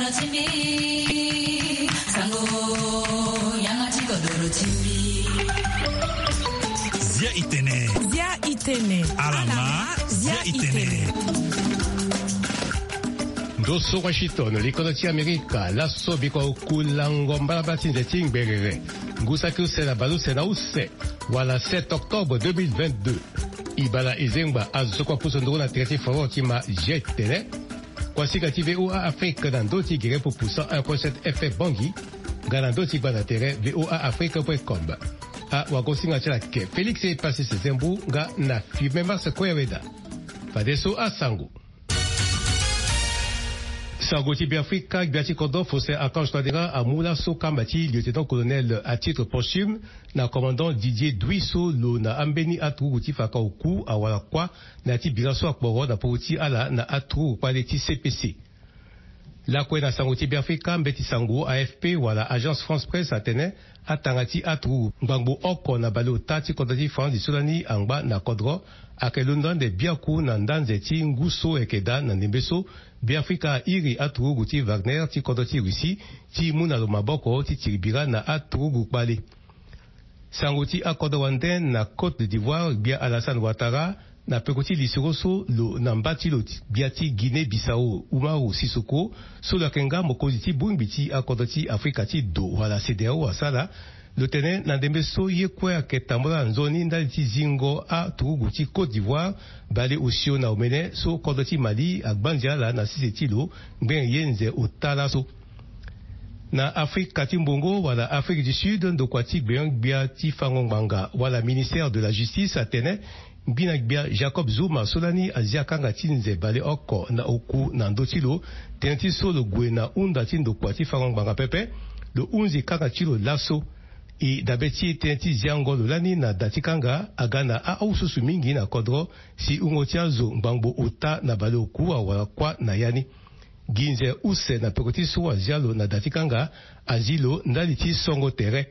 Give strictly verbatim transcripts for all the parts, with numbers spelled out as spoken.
Zia Itene. Zia Itene. Alama. Zia Itene. Dosso Washington, l'Econotie America, l'asso biko kulangomba batin de tingberere. Ngusaku sena balu sena usse. Wala sept octobre deux mille vingt-deux. Ibala izengba azokwa pusondoro na tirati foro tima jetene. Kwasi kati V O A Afrique dans doti gire pour poussant un point sept F F Bangi. Ganandoti banatere V O A Afrique point com. A wagosinga chala ke Félix e passé ses zembu ga na fimema se kweweda. Fadeso a sangu. Sango Tibi Afrika, Biati Kodo, Fossé Akanj Tadera, à Moula Sokambati, lieutenant-colonel à titre posthume, na commandant Didier Douisso, lo na Ambeni Atru, Gouti Fakaoukou, à Walakwa, na ti Biraso Akboro, na Pouti Ala, na Atru, Paleti C P C. La kwe na Sango Tibi Afrika, Mbeti Sango, A F P, wala Agence France Presse, Atene, Atangati Atru, Mbangbo Oko, na Balo Tati, Kodati France, di Solani, Angba, na Kodro, ake London de Biakou, na Ndanzeti, Nguso, Ekeda, na Nimbeso, Biafrika iri Atru, Gouti Wagner, ti Kodoti Russi, ti Muna Lomaboko, ti Tiribira, na Atru, Goukbale. Sangoti Akodowanden, na Côte d'Ivoire, Bia Alassane Ouattara, na Pekoti Lisiroso, lo Nambati Lot, Biati Guinée-Bissau, Umaru Sissoko, Solakenga, Mokoziti, Bumbiti, Akodoti, Afrikati, Do, wala C D A O, Asala, le tenant Nandembeso, Yekwe, Ketambola, Nzoni, Ndaliti Zingo, A, Tourouguti, Côte d'Ivoire, Balé Osio, na Omene, So, Kodoti Mali, Agbandiala, na Sisetilo, Ben Yenze, Otalaso. Na Afrique Katimbongo, wala Afrique du Sud, Ndokwati, Ben Biati Fangonganga, wala ministère de la Justice, Atene, Binagbia Jacob Zuma Solani Aziakanga Tinze Bale Oko na Oku na Ndotilo Tenti Solo Gwena Unda Tindo Kwati Farangbanga Pepe le Unzi Kanga Chilo Lasso et Dabeti Tenti Ziango Lani na Datikanga Agana A Aususu Mingi na Kodro si Ungotiazo Mbangbo Ota na Bale Oku Awala Kwa na Yani Ginze Use na Pekoti Soa Zialo na Datikanga Azilo Ndaliti Songo Tere.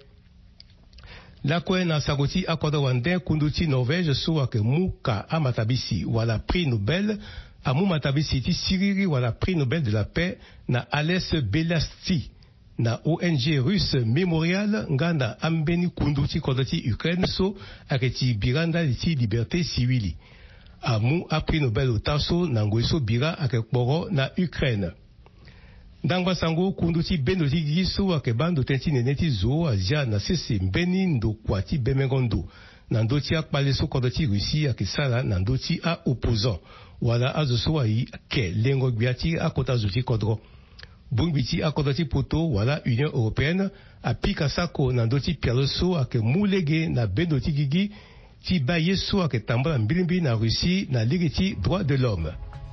La kwe na Sagoti akoda wande kunduti Norvège soa ke muka amatabisi wala prix Nobel amu matabisi ti siriri wala prix Nobel de la paix na Ales Belasti na O N G russe Memorial nganda ambeni kunduti kodoti Ukraine so aketi biranda liti liberté civile amu a prix Nobel otaso na ngweso bira akekboro na Ukraine. Dangwa sango kunduti benoti giso wa kebando tenti neneti zo azia na sese mbeni ndo kwati bemengondo nandoti akpaleso kodoti Russie akisala nandoti a opposant wala azoso wa yi ke lengo gbiati akota zuti kodro bungbiti akodoti poto wala Union Européenne apika sako nandoti pierloso ake mulege na benoti gigi ti bayeso ake tambala mbilimbi na Russie na ligiti droit de l'homme.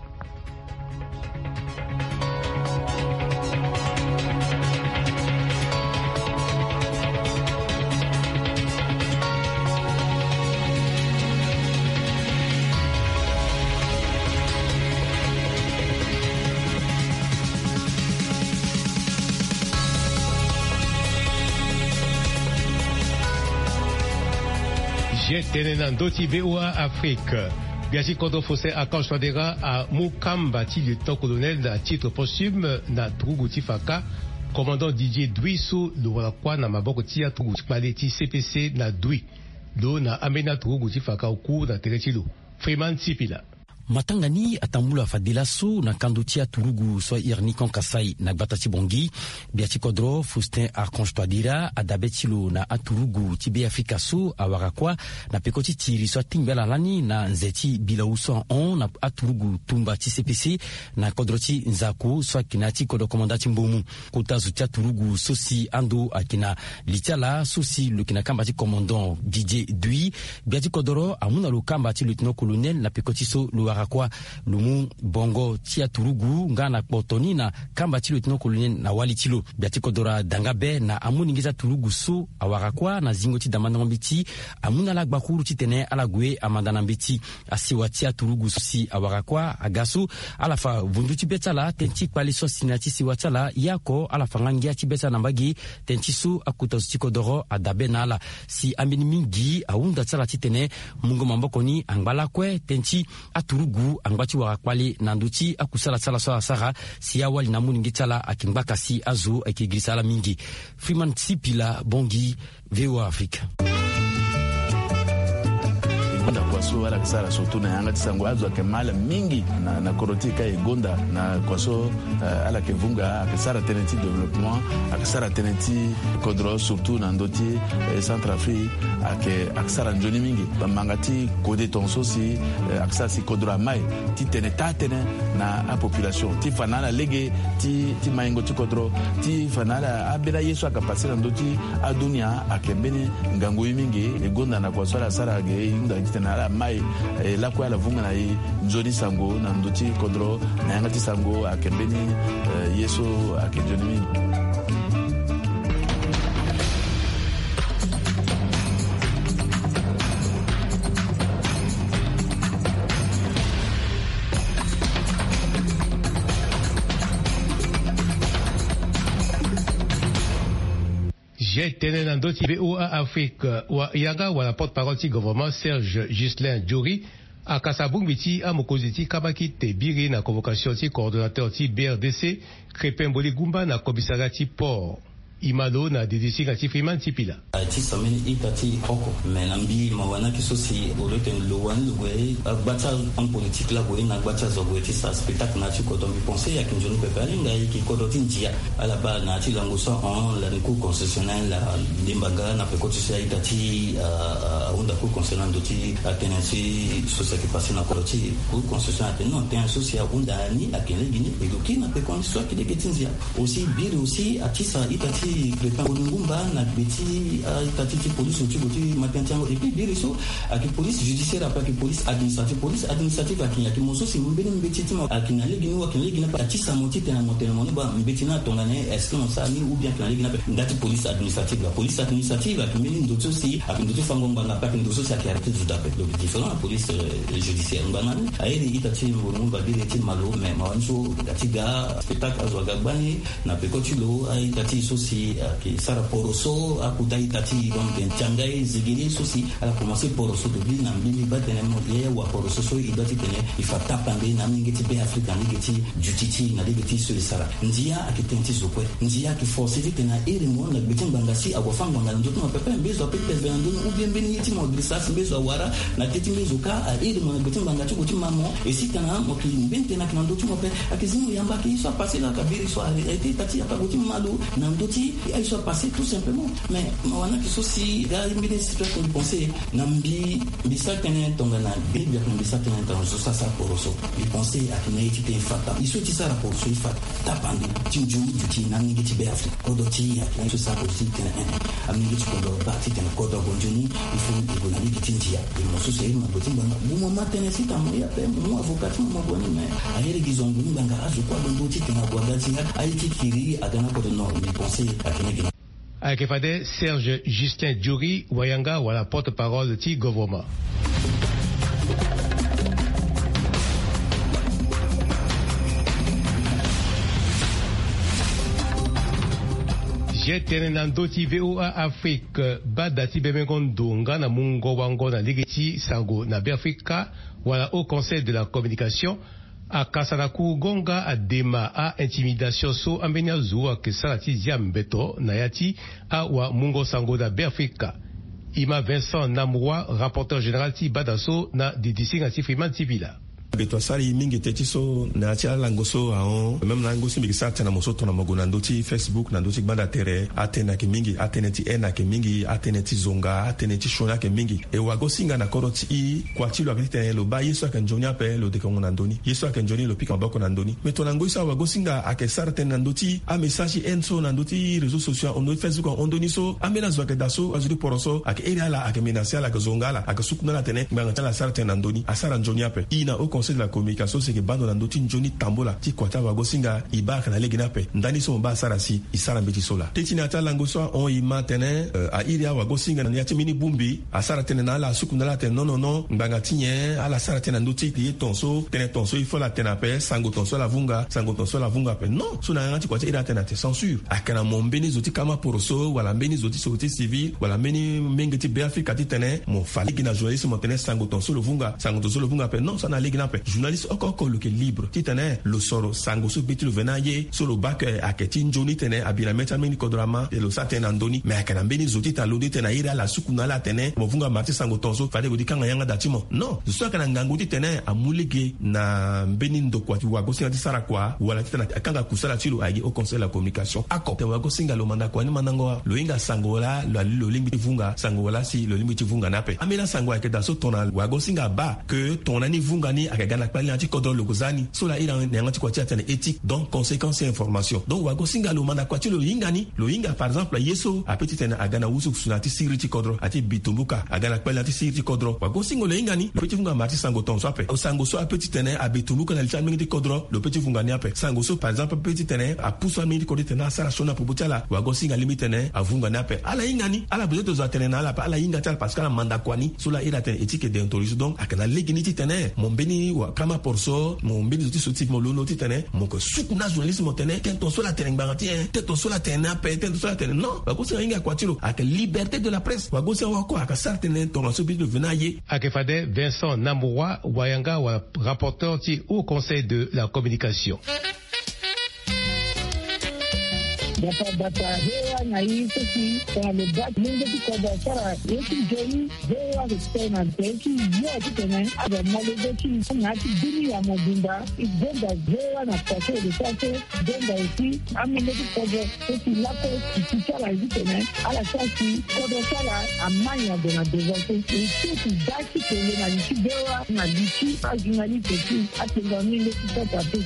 Tenenant doti V O A Afrique. Biasi Kodo Fossé Akanj Tadera à Mukamba, lieutenant-colonel à titre posthume na Tourouguti Faka, commandant Didier Douisso, le Walakwa na Maboko Tia Tourouguti Paleti C P C na Doui, lo na Amena Tourouguti Faka au cours na Teretilo. Freeman Sipila. Matangani atambula fadila so na kandutia turugu so irni kon kasai na batati bongi biati kodro Fustin Akanj Tadera adabetilo na aturugu tibe Afrika so awarakwa na pekoti tiri so tingbela lani na nzeti bila uso on na aturugu tumba ti C P C na kodroti nzaku so kinati kodo komandati mbomu kutazu tia turugu sosi ando akina litala sosi le kinakamba commandant Didier Dui biati kodro amuna lo kamba ti lieutenant colonel na pekoti so lo kwa lumu bongo tia turugu ngana potoni na kamba tilo tino colonel na walitilo biatiko dora dangabe na amuni ngiza turugu so awarakwa na zingoti damanda mbiti amuna la gbakuru titene ala gwe amandana mbiti asiwa tia turugu si awarakwa agasu alafa vunduti betala tenti pali so sinati si watala yako alafa ngangia tibeta nambagi tenti su akuta stiko doro adabe nala si amini mingi aunda tsala titene mungo mambokoni angbala kwe tenti aturu turugu angbati wakakwale na nduti akusala sala so asara si awali na muningi tsala akimbaka si azo akigrisala mingi. Freeman Sipila Bongi, V O A Afrique. Gonda kwaso ala kisara surtout na yanga tisango azo akemala mingi na na korotika e gonda na kwaso uh, ala kevunga akisara tenenti développement akisara tenenti kodro surtout na ndoti eh, Centrafrique ake akisara njoni mingi bamangati kode tonso si eh, akisara si kodro mai ti teneta tene na a population ti fanala lege ti ti maingo ti kodro ti fanala abela yeso akapasira ndoti adunia akembene ngango mingi e gonda na kwaso ala sara ge inda tenala mai eh, la kwa la vunga na i njoni sango na ndoti kodro na yangati sango akembeni eh, yeso akenjoni mingi. J'ai tenu dans d'autres V O A Afrique. Yaga ou la porte-parole du gouvernement Serge Ghislain Diori à Kassaboum biti à Mokoziti Kabaki Tebiri na convocation du coordonnateur du B R D C Crépin Boligumba na commissariat du port. Imalo na didisi ngati Freeman Tipila. Ati sameni itati oko menambi mawana kisosi olote lowan lwe agbacha en politique la boye na agbacha zogweti sa spectacle na tu kodombi penser ya kinjoni pepali ngai ki kodoti njia ala ba na ti langosa en la cour constitutionnelle la limbaga na pekoti sa itati onda cour constitutionnelle doti atenasi société passé na kodoti cour constitutionnelle non ten socia onda ni akele gini edoki na pekoni so ki de ketinzia aussi biri aussi atisa itati Crépin Boligumba na beti itati ti police uti boti matentango et puis biri so aki police judiciaire après police administrative police administrative aki aki moso si mbeni mbeti ti akina legini wa kina legini pa atisa moti tena motena moni ba mbeti na tongane est-ce que on sa ni ou bien kina legini ndati police administrative la police administrative aki mbeni ndoto si aki ndoto fangonga na pa ndoto si aki arrêté du d'appel donc différent la police judiciaire ngana airi itati Boligumba biri ti malo mais mawanso dati ga spectacle azwaga bani na pekoti lo ai tati so si ki sara poroso akudai tati donc changai zigiri sosi ala commencer poroso de bi na mbili batene modie wa poroso so idati tene ifata pande na mingeti be afrika ngeti jutiti na debeti so sara ndia akitenti zokwe ndia ki force vite na iri mo na betin bangasi agofanga ngala ndoto na pepe mbezo pepe vendo ou bien beni yiti mo grisas mbezo wara na teti mbezo ka a iri mo na betin bangati ko timamo esitana mo ki mbente na kinando timo pe akizimu yamba ki so passer na kabiri so arrêté tati akaboti malo na ndoti ils sont passés tout simplement mais mawana kisosi ga mbide situation de penser nambi bisa tenen tongana bibia mbisa tenen tanzo sasa poroso il penser akina itite fata isuti sara poroso ifat tapandi tinju duti nangi ti be afrique kodoti akina so sa poroso tenen amni ti kodo parti tenen kodo bonjuni il faut que bonani tinjia il mo so sei ma botimba bumo matene sita mo ya pe mo avocat mo boni mais ayere gizongu nganga azu kwa ndo ti tena kwa gati aiki kiri agana kodo no il penser Avec Fade Serge Justin Diori Wayanga ou la porte-parole du gouvernement. J'ai tenenando ti V O A Afrique badati bemengondo ngana mungo wango na ligeti sango na Afrika wala au conseil de la communication a Kasaraku Gonga a Dema a intimidation so ambenia zuwa ke salati ziambeto na yati a wa mungo sango da Afrika. Ima Vincent Namwa, rapporteur général ti Badaso na didisi ngati Freeman Tipila. Beto asari mingi teti so na tia langoso aon même langoso mingi sa tena moso tona mogona ndoti Facebook na ndoti banda tere atena ke mingi atena ti ena ke mingi atena ti zonga atena ti shona ke mingi e wago singa na koroti i kwati lo akite lo ba yeso kan jonia pe lo de ko na ndoni yeso kan joni lo pika bako na ndoni mais to lango isa wago singa ake sarten na ndoti a message enso na ndoti réseaux sociaux on Facebook on doni so amena zo ke daso azuri poroso ake ere ala ake menacia la ke zonga la ake sukuna la tene nganga tala sarten na ndoni asara jonia pe ina o conseil de la communication c'est que bando na ndoti njoni tambola ti kwata wago singa ibaka na legina pe ndani so mba sarasi isara mbeti sola tetina ta lango so on i matene uh, a iria wago singa na nyati mini bumbi asara tene na la suku na la tene non non non mbanga tinye ala sara tene ndoti ti tonso tene tonso il faut la tene pe sango tonso la vunga sango tonso la vunga pe non so na ngati kwata ira tene te censure akana mombeni zoti kama poroso wala mbeni zoti société civile wala mbeni mengeti be afrika ti tene mo fali gina journaliste mo tene sango tonso le vunga sango tonso le vunga pe non so na legina pe journaliste oko ko loke libre titane lo soro sango so beti lo venaye so lo bak aketi njoni tene abina meta mini kodrama e lo satena ndoni me akana mbeni zoti ta lodi tena ira la sukuna la tene mo vunga marti sango tonso fade go dikanga yanga datimo non so kana ngango titene amulege na mbeni ndokwa ti wago singa tisara kwa wala titana akanga kusala tilo agi au conseil de la communication ako te wago singa lo manda kwa ni mandango lo inga sango la lo limbi vunga sango la si lo limbi vunga nape amela sango akeda so tona wago singa ba que ton ani vunga ni akagana pali anti kodro lo gozani so la ira nyango ti kwa ti atene éthique donc conséquence et information donc wago singa lo manda kwa ti lo inga ni lo inga par exemple yeso a petit tena agana wusu sunati siri ti kodro ati bitumbuka agana pali anti siri ti kodro wago singo lo inga ni lo petit vunga marti sango ton so ape o sango so a petit tena a bitumbuka na lifami ti kodro lo petit vunga ni ape sango so par exemple petit tena a pousso mi ti kodro tena sara sona pobutala wago singa limite tena a vunga ni ape ala inga ni ala bezo to za tena na ala ala inga tal parce que la manda kwani so la ira tena éthique et déontologie donc akana legini ti tena mon beni wa kama porso mon beni ti so ti mo lo no ti tena mon ko sukuna journalisme tena tento so la tena ngati tento so la tena pe tento so la tena non wago singa inga kwatilo ak liberté de la presse wago singa wako ak certaine ton so bi de venaye akefade Vincent Namoura wayanga wa rapporteur ti au conseil de la communication. Data data hewa na hii sisi kwa lebak mungu tiko da sara yeki jeni hewa kutena teki yote tena aga malebeki ngati dini ya mobimba igenda hewa na pato de pato denda usi amende tiko da sisi lapo kichara hivi tena ala sasi kodo sala amanya de na devote usi daki tele na lichi hewa na lichi a journaliste ki atengani le tiko tape.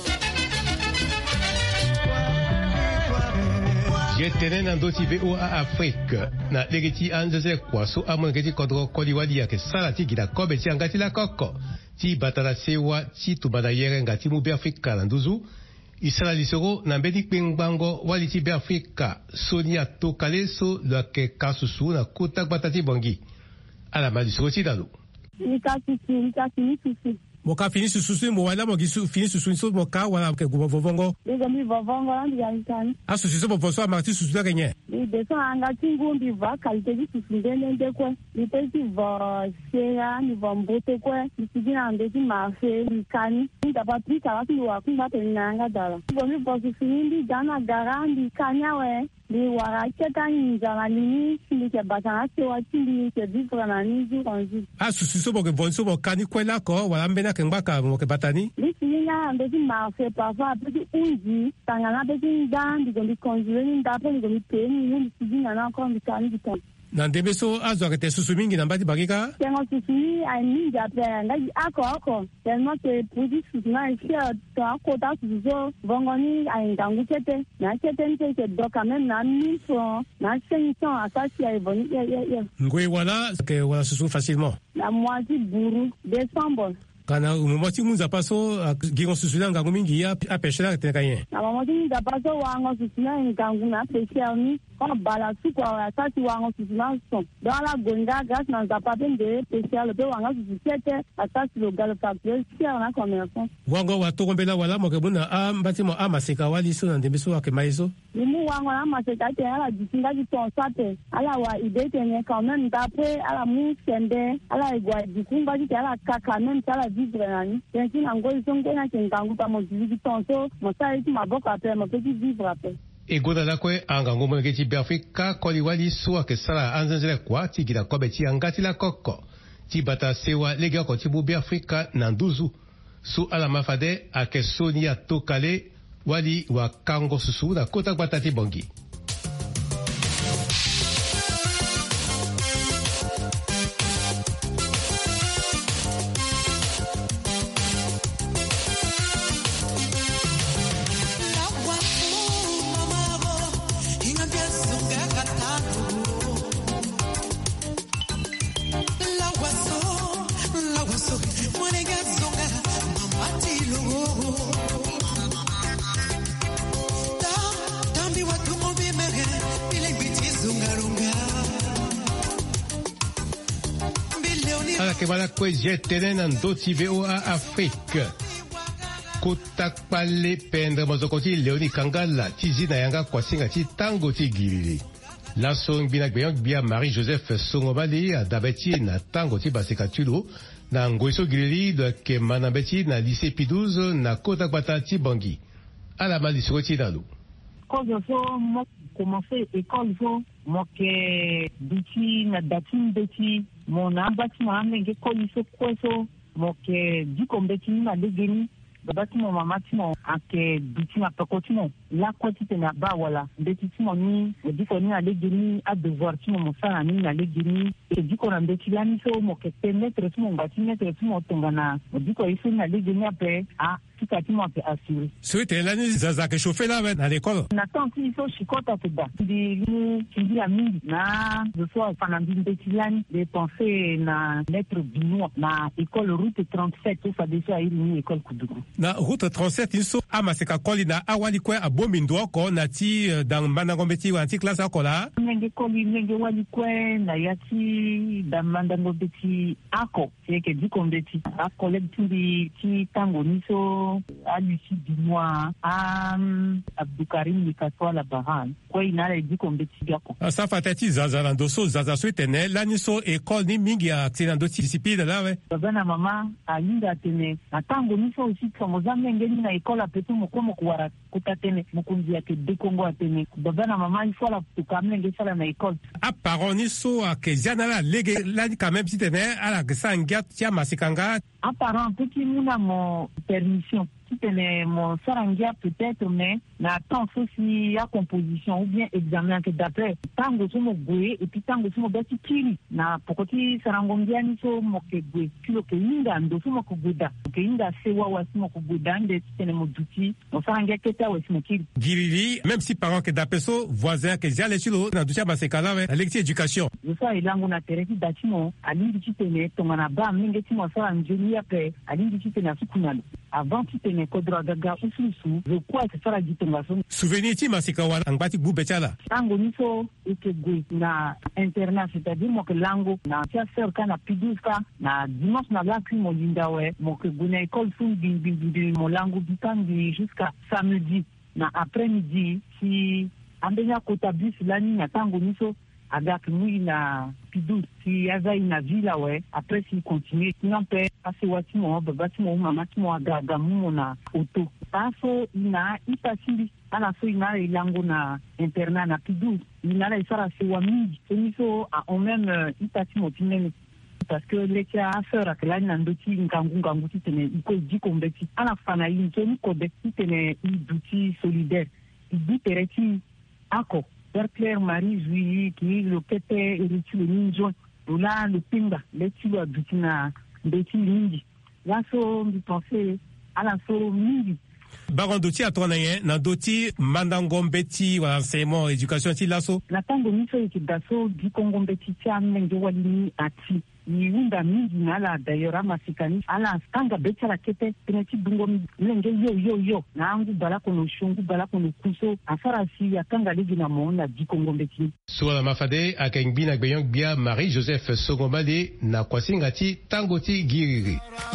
Jetene na ndoti V O A Afrique na legiti anzeze kwa so amon geti kodro koliwali ya ke sala ti gida kobe ti angati la koko ti batala sewa ti tubada yere ngati mu be Afrika na nduzu isala lisoro na mbedi kpengbango wali ti be Afrika Sonia Tokale so lo ke kasusu na kota batati bongi ala ma lisoro ti dalu ni kasusu ni kasusu moka fini susu mo wala mo gisu fini susu so moka wala ke go vovongo ni mi vovongo ndi yankan a susu so voso marti susu la kenye ni de so anga tingumbi va kalite di susu ndene ndekwe ni pesi vo shea ni vo mbote kwe ni sigina ndeti mafe ni kani ni da patrika wa kiwa kunga tenanga dala vo mi vo susu ndi jana garandi kanyawe ni wara cheta njala ni ni ke batana se wa tindi ke vivre na ni ju konju a susu so bo ke vonso bo kani kwela ko wala mbena kembaka mo ke batani ni sinya ndeti mafe parfois petit unji tangana petit ndandi ko ni konju ni ndapo ni ko ni peni ni sigina na ko ni kani bitan na ndembe so azwa kete susu mingi na mbati bagika tengo susu ni ai ninja pe ngai ako ako tengo te puji susu na sia to ako ta susu bongo ni ai ndangu chete na chete nte ke doka même na mi so na senso asasi ai boni ye ye ye ngwe wala ke wala susu facilement la moitié buru décembre kana umomoti munza paso gingo susula ngangu mingi ya apeshela tenkaye na mamoti munza paso wango susula ngangu na apeshela ni kwa bala suko wa sasi wango susula so dala gonda gas na zapape de apeshela pe wango susete asasi lo galo kapel sia na commerçant wango wa tokombela wala mokebuna a mbati mo amaseka wali so ndembe so akemaiso limu wango na maseka te ala disinga di tonsate ala wa idete ne quand même d'après ala mu sende ala igwa dikumba di ala kaka même ala vivre nani tenki na ngoi songe na kengangu pa mo divi tonso mo sai ti maboka pe mo petit vivre après e goda la kwe anga ngomo ngeti be Afrika koli wali so ke sala anzenzele kwa ti gida kobe ti angati la koko ti bata sewa lega ko ti bu be Afrika na nduzu su ala mafade ake Sonia Tokale wali wa kango susu na kota batati bongi ke wala kwe jetene na ndoti V O A Afrique kotakpale pendre mozokoti Leoni Kangala tizi na yanga kwa singa ti tango ti gilili la song bina gbeyon bia Marie Joseph Songobali a dabeti na tango ti baseka tulo na Ngweso Girili de ke manambeti na lycée P douze na Kota Gbata ti Bangui. Ala mali soti dalu. Quand je fais commencer école so mo ke biti na datin beti mon ambati mo amenge koliso kweso mo ke dikombeti na legeni babati mo mamati mo ake biti na pekoti mo la kwati tena ba wala beti mo ni diko ni na legeni a devoir ti mo sana ni na legeni e diko na beti la ni so mo ke permettre ti mo ngati mettre ti mo tongana diko iso na legeni ape a tout mo pe assurer. Souhaite la ni zaza ke chauffer là à l'école. Na tant ki so shikota te ba. Di ni kindi ya mingi na je sois pendant une bétilane de penser na lettre binois na école route trente-sept ou ça déjà une école Kudugu. Na route trente-sept inso amaseka koli na awali kwa abomindo ko na ti dans Mandangombeti wa ti classe akola. Nenge koli nenge wali kwa na yati dans Mandangombeti ako c'est que du kombeti a collègue ti ti tango niso à Lucie Binois, à Abdoukarim Likatwa la Bahan, quoi il n'a dit qu'on bétigako. Ça fait tati zazalandoso zazaso tene laniso école ni mingi accident discipline là ouais. Baba mama a linda tene. Atango niso aussi comme zamenge ni na école apetu mokomo kuara kutatene mokunzi yake de Congo atene. Baba na mama il faut la tukamenge sala na école. A parent niso a kezana la lege là quand même si tene à la sangat tia masikanga. A parent petit muna mon permission. C'était mon sarangia peut-être, mais na temps aussi à composition ou bien examen que d'après tango so mo gwe et puis tango so mo beti kiri na pokoti sarangongia ni so mo ke gwe kilo ke inda ndo so mo ko gweda ke inda sewa wa so mo ko gweda nde tene mo duti mo sarangia keta wa so mo kiri girili même si parents que d'après so voisin que jale chilo na dutia ba se kala la lecture éducation je ça ilango na tereki datimo alindi titene tongana ba mingi timo saranjuni après alindi titene asukunalo avant titene kodro gaga ususu je crois que ça la dit souvenir ti masika wana angbati bube chala tango niso eke gwe na internat c'est-à-dire mo ke lango na tia sœur kana piduska na dimanche na la mo linda we mo ke gwe na école fun bi bi bi mo lango bitangi jusqu'à samedi na après-midi si ambenya kota bus lani na tango niso avec nous na pidou si azai na villa we après si continue sinon pe passer wati mo babati mo mama ti mo agaga mo na auto paso ina ipasili ala so ina ilango na internat na pidou ina la isara se wa mingi emiso a on même ipasi mo tinene parce que les cas à faire que là n'andoti ngangu ngangu ti tene iko di kombeti ala fana yin to ni ko de ti tene iduti solidaire idutereti ako Claire Marie Julie qui le kete eritu le ninjo là le pinga le tilo adutina beti mingi là so mi penser à la so mingi baron doti atona yen na doti Mandangombeti wa enseignement éducation ti laso na tango mi so ki daso di Kongombeti ti amenge wali ati ni unda mingi na la d'ailleurs masikani ala stanga beti la kete peneti bungo lenge yo yo yo na angu bala kono shungu bala kono kuso afara si akanga legi na mona di Kongombeti sur la mafade akengbi na gbeyon bia Marie Joseph Sogomale na kwasingati tangoti giriri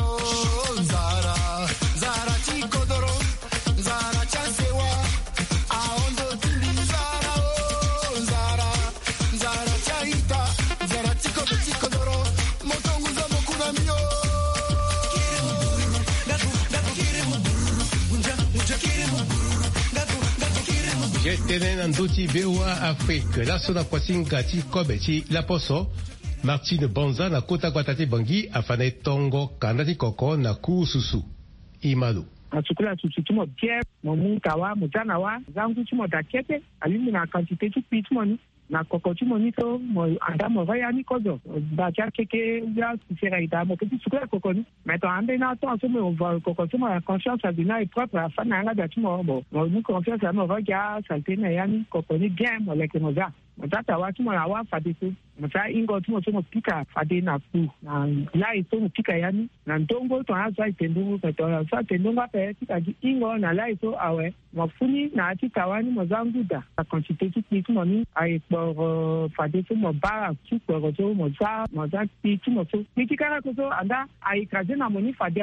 Tenen andoti bewa Afrique la sona kwasingati kobeti la poso Martine Bonza na Kota Gbata Bangui afane tongo kanati koko na kususu Imalo achukula tututumo tie mo munkawa mutana wa zangu tumo dakete alimi na quantité tu pitmoni na koko tumo nito mo anda mo vaya ni kodo ba cha keke ya sera ida mo petit tukula koko ni mais to ande na to so mo va koko tumo la conscience adina est propre à fa na nga tumo bo mo ni confiance mo va ya salte na yani koko ni bien mo le ke mo za mtata wa tumo la wa fadiku mta ingo tumo tumo pika fadina pu na la ito mo pika yani na ndongo to aza itendu ko to sa tendonga pe tika ingo na la ito awe mafuni na ati kawani mo zanguda la quantité tu ni tumo ni ai por fadiku mo bara tu por to mo za mo za ti tumo to ni tikara ko so anda ai kaje na mo ni fadiao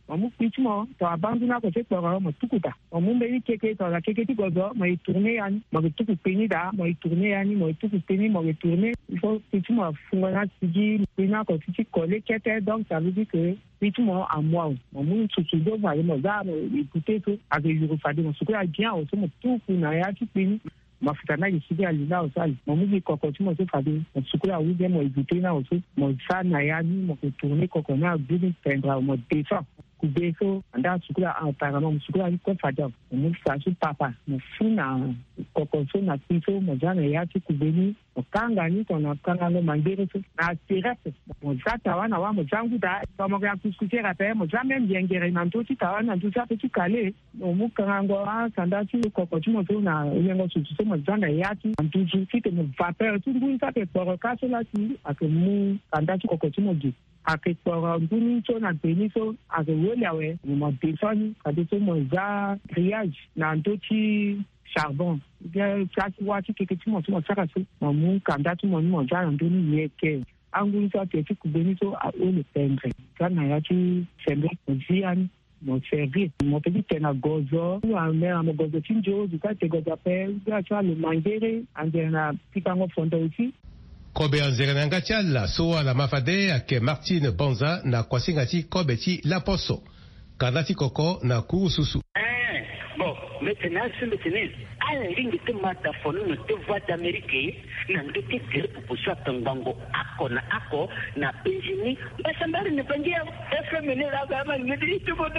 Mamu pichmo to abandu na ko se poro mo tukuta. Mamu be keke to la keke ti gozo mo tourner ani mo tuku peni da mo tourner ani mo tuku peni mo tourner. Il faut pichmo fungana tiji pena ko tiji coller kete donc ça veut dire que pichmo à moi. Mamu tutu do va mo za mo écouter tout avec je refade mo sukura bien o so mo tuku na ya ti peni. Mafuta na yisikia lina osali mamugi kokoti mo se fadi sukula uge mo evite na oso mo sana yani mo tourner kokona building pendra mo defa kubeso anda sukula apparemment mo sukula ko fada mo sa su papa mo funa kokoso na piso mo jana yati kubeni okanga ni kona kanga no mangere so na tirate mo zata wana wa mo jangu da kama kwa kusikera pe mo jamais ngere na ntoti tawana ntusa pe kale mo kango a sanda ti kokoti mo so na yengo su so mo jana yati ntuju ti mo vapeur tu ngun sa pe por kaso la ti akemu sanda ti kokoti mo di akeporo nguni to na beniso akewolewe mo defani kadeso mo za triage na ntoti charbon bien chaki wati keke ti mo ti mo saka so mo mu kanda ti mo ni mo ja ndo ni yeke anguni sa te ti kubeniso a o le pendre kana ya ti sembe zian mo servi mo pe ti na gozo na me mo gozo ti njo du ka te gozo pe ya cha le mangere andena pikango fondo uti kobe anzere ngati ala so ala mafade ake Martine Bonza na kwasingati kobe ti Laposo kadati koko na kurususu. Eh bon maintenant c'est maintenant ala lingi te mata fonu no te voix d'Amérique na ndote te proposition tangango ako na ako na Benjini basambari ne pangia F M ne la gama ne dit tout bon.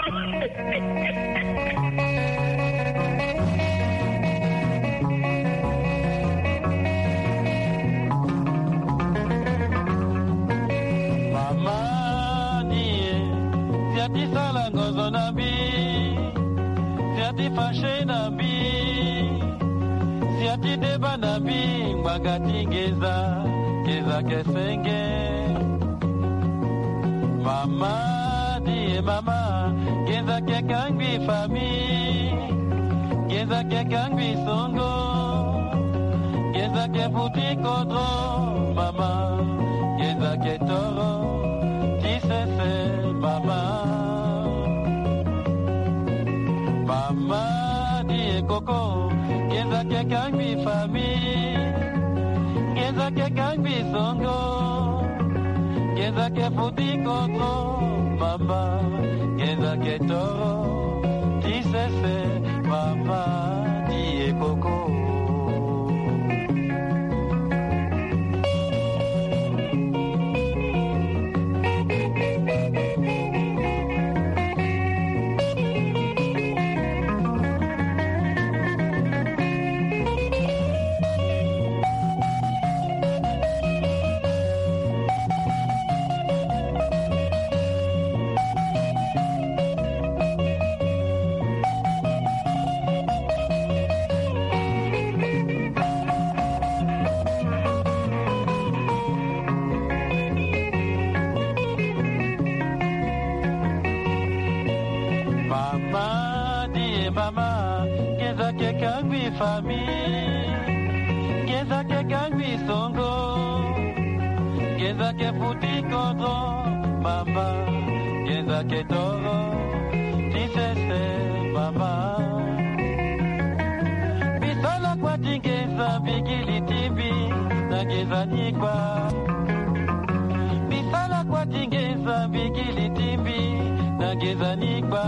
Siati sala ngozo nabi, siati fashe nabi, siati deba nabi, mbagati geza, geza kesenge. Mama die mama, geza kekangbi fami, geza kekangbi songo, geza kefuti kodro, mama, geza ketoro, tisese mama. Mama die koko, geza kekangbi fami, geza kekangbi songo, geza kefuti kodro, mama, geza ketoro, tisese mama die koko. Fami, geza ke kangbi songo, geza ke futi kodro, mama, geza ke toro, tisese mama. Bisala kwa tingeza bigili tibi, na geza nikwa. Bisala kwa tingeza bigili tibi, na geza nikwa.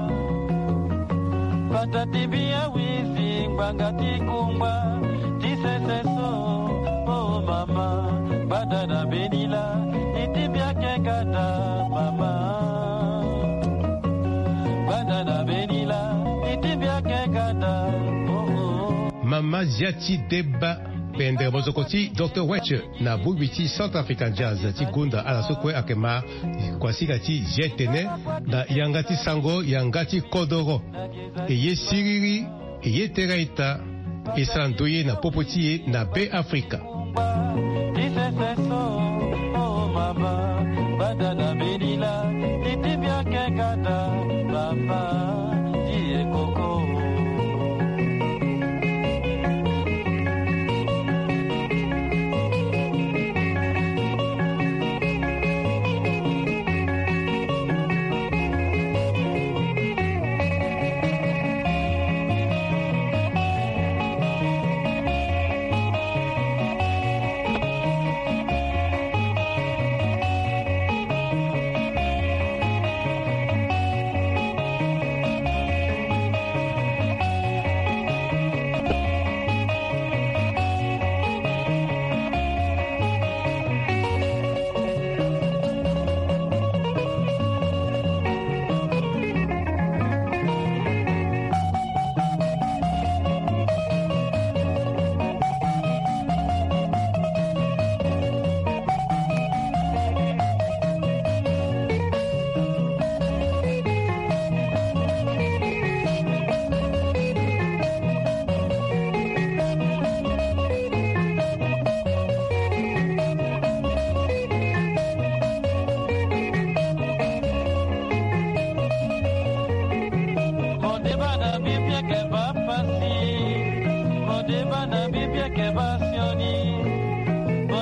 Patatibia wizi ngangati kumba tiseseso oh mama badana benila itibia kekata mama badana benila itibia kekata oh mama Ziati Deba pendre bozokoti docteur Weche na bubiti Centrafrican Jazz ti gunda ala sokwe akema kwasika ti jetene na yangati sango yangati kodoro eye siriri eye teraita esandoye na popotiye na be Afrika oh mama badana benila itibia kekata mama die koko.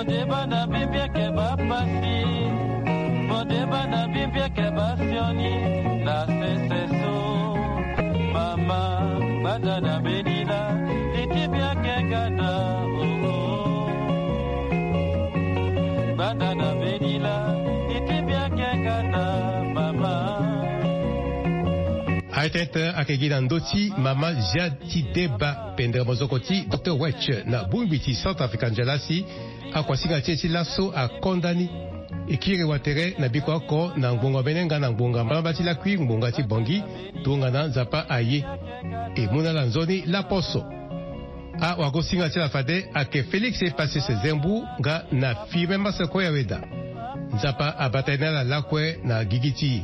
Bodeba na bibia ke bapasi, bodeba na bibia ke basioni, la seseso, mama, bada na bedila, itibia ke gada, oh, bada na bedila, itibia ke gada, mama. Aitete akegida ndoti mama jadi deba pendre mozokoti docteur Wetch na bumbiti South African jalasi akwasinga chechi laso a kondani ikire watere na biko ako na ngbonga benenga na ngbonga mbambati la kui ngbonga ti bongi tunga na nzapa aye e muna la nzoni la poso a wakosinga ti la fade ake Felix e passe se zembu nga na fime masako ya weda nzapa abatena la lakwe na gigiti